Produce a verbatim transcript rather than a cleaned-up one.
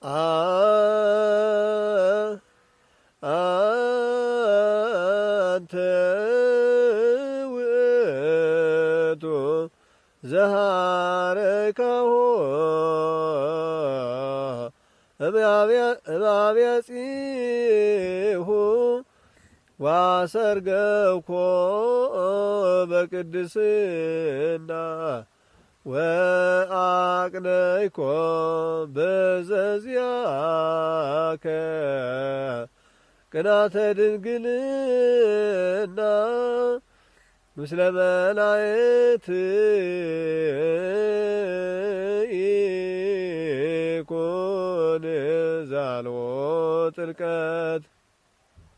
አንተ ውእቱ ዘሃረካሆ እምአብያጺሁ ዋሰርገኮ በቅድስና ወአቅነይኮ በዘዚአከ ቅናተ ድንግልና ምስለ መላእክት ኢኮን ዛልዎ ጥልቀት